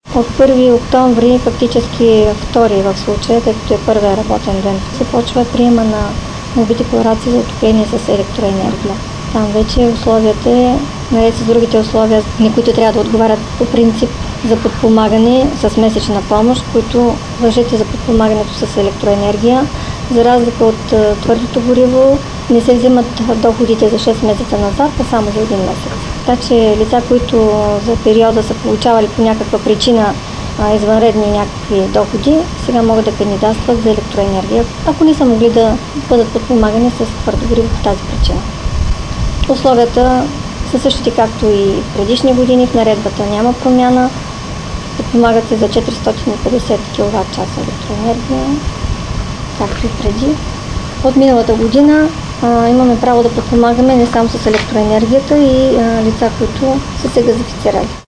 От 1 октомври, фактически втори в случая, тъй като е първия работен ден, започва приема на декларации за отопление с електроенергия. Там вече условията, наред с другите условия, на които трябва да отговарят по принцип за подпомагане с месечна помощ, които важат и за подпомагането с електроенергия. За разлика от твърдото гориво, не се взимат доходите за 6 месеца назад, а само за 1 месец. Така че лица, които за периода са получавали по някаква причина извънредни някакви доходи, сега могат да кандидатстват за електроенергия, ако не са могли да бъдат подпомагани с твърдо гориво по тази причина. Условията са същите, както и предишни години. В наредбата няма промяна. Подпомагат се за 450 кВт електроенергия, както и преди. От миналата година имаме право да подпомагаме не само с електроенергията и лица, които са се газифицирали.